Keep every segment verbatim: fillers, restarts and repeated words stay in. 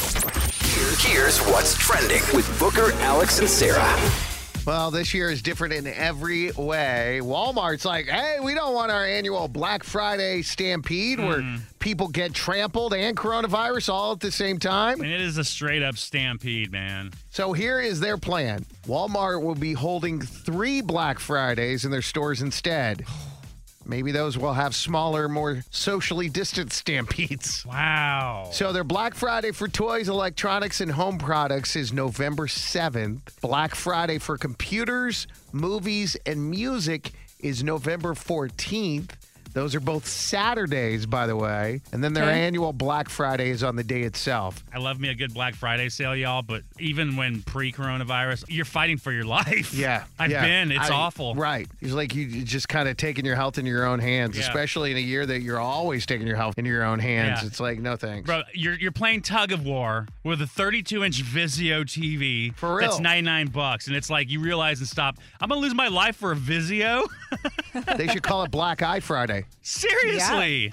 Here's, here's what's trending with Booker, Alex, and Sarah. Well, this year is different in every way. Walmart's like, hey, we don't want our annual Black Friday stampede mm. where people get trampled and coronavirus all at the same time. And it is a straight up stampede, man. So here is their plan. Walmart will be holding three Black Fridays in their stores instead. Maybe those will have smaller, more socially distant stampedes. Wow. So their Black Friday for toys, electronics, and home products is November seventh. Black Friday for computers, movies, and music is November fourteenth. Those are both Saturdays, by the way. And then their okay. annual Black Friday is on the day itself. I love me a good Black Friday sale, y'all, but even when pre-coronavirus, you're fighting for your life. Yeah. I've yeah. been. It's I, awful. Right. It's like you just kind of taking your health into your own hands, yeah. especially in a year that you're always taking your health into your own hands. Yeah. It's like, no thanks. Bro, you're you're playing tug of war with a thirty-two inch Vizio T V. For real. That's ninety-nine bucks. And it's like you realize and stop, I'm going to lose my life for a Vizio? They should call it Black Eye Friday. Seriously. Yeah.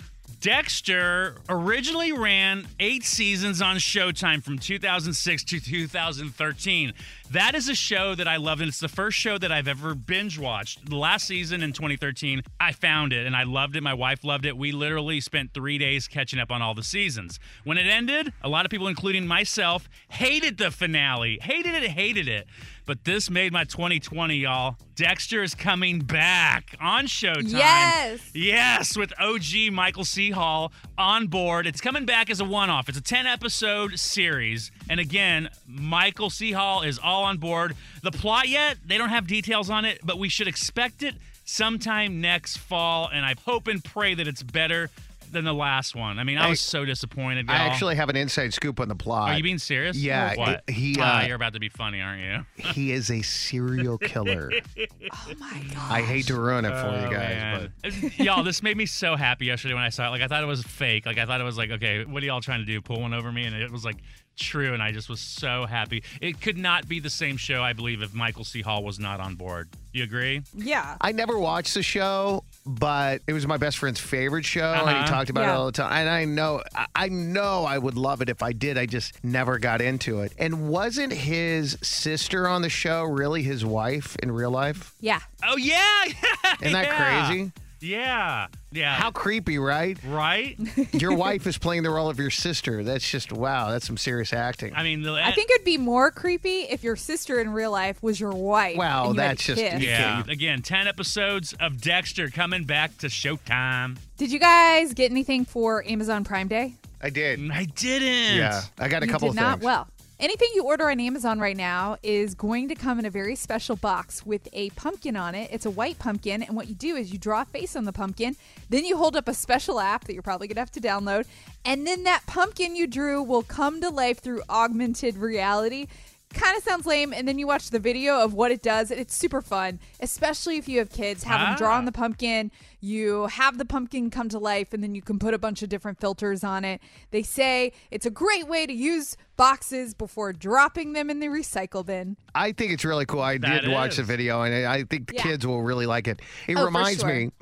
Dexter originally ran eight seasons on Showtime from two thousand six to two thousand thirteen. That is a show that I loved, and it's the first show that I've ever binge watched. The last season in twenty thirteen, I found it, and I loved it. My wife loved it. We literally spent three days catching up on all the seasons. When it ended, a lot of people, including myself, hated the finale. Hated it, hated it. But this made my twenty twenty, y'all. Dexter is coming back on Showtime. Yes. Yes, with O G Michael C. Hall on board. It's coming back as a one-off. It's a ten-episode series. And again, Michael C. Hall is all on board. The plot yet, they don't have details on it, but we should expect it sometime next fall. And I hope and pray that it's better than the last one. I mean, I was so disappointed, y'all. I actually have an inside scoop on the plot. Are you being serious? Yeah. What? It, he, ah, uh, you're about to be funny, aren't you? He is a serial killer. Oh, my God. I hate to ruin it for Oh, you guys, man. but Y'all, this made me so happy yesterday when I saw it. Like, I thought it was fake. Like, I thought it was like, okay, what are y'all trying to do? Pull one over me? And it was like true, and I just was so happy. It could not be the same show, I believe, if Michael C. Hall was not on board. You agree? Yeah. I never watched the show, but it was my best friend's favorite show, Uh-huh. and he talked about Yeah. it all the time. And I know, I- I know, I would love it if I did. I just never got into it. And wasn't his sister on the show really his wife in real life? Yeah. Oh, yeah! Isn't that Yeah. crazy? Yeah. Yeah. How creepy, right? Right? Your wife is playing the role of your sister. That's just, wow, that's some serious acting. I mean, the, I think it'd be more creepy if your sister in real life was your wife. Well, and you had a that's just- kid. yeah. Again, ten episodes of Dexter coming back to Showtime. Did you guys get anything for Amazon Prime Day? I did. I didn't. Yeah, I got a you couple did of not? things. Well, anything you order on Amazon right now is going to come in a very special box with a pumpkin on it. It's a white pumpkin, and what you do is you draw a face on the pumpkin, then you hold up a special app that you're probably going to have to download, and then that pumpkin you drew will come to life through augmented reality. Kind of sounds lame, and then you watch the video of what it does. It's super fun, especially if you have kids. Have them draw Ah. on the pumpkin. You have the pumpkin come to life, and then you can put a bunch of different filters on it. They say it's a great way to use boxes before dropping them in the recycle bin. I think it's really cool. I That did watch is. the video, and I think the Yeah. kids will really like it. It Oh, for reminds sure. me,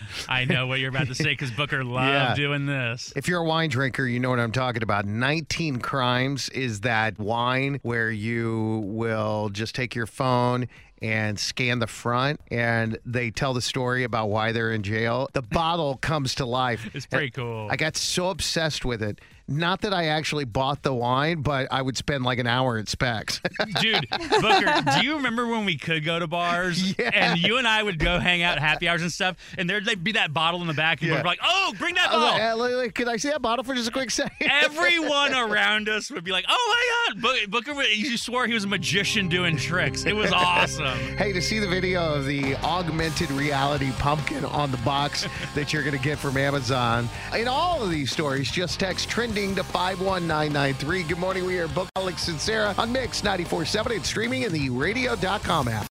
I know what you're about to say because Booker loved Yeah. doing this. if you're a wine drinker, you know what I'm talking about. nineteen Crimes is that wine where you will just take your phone and scan the front, and they tell the story about why they're in jail. The bottle comes to life. It's pretty cool. I got so obsessed with it. Not that I actually bought the wine, but I would spend like an hour at Specs. Dude, Booker, do you remember when we could go to bars Yeah. and you and I would go hang out at happy hours and stuff, and there'd like, be that bottle in the back, and Yeah. we'd be like, "Oh, bring that I was like, bottle." "Hey, look, look, Can I see that bottle for just a quick second?" Everyone around us would be like, "Oh my God!" Bo- Booker, would- you swore he was a magician doing tricks. It was awesome. Hey, to see the video of the augmented reality pumpkin on the box that you're going to get from Amazon. In all of these stories, just text trending to five one nine nine three. Good morning. We are Book Alex and Sarah on Mix ninety-four point seven and streaming in the radio dot com app.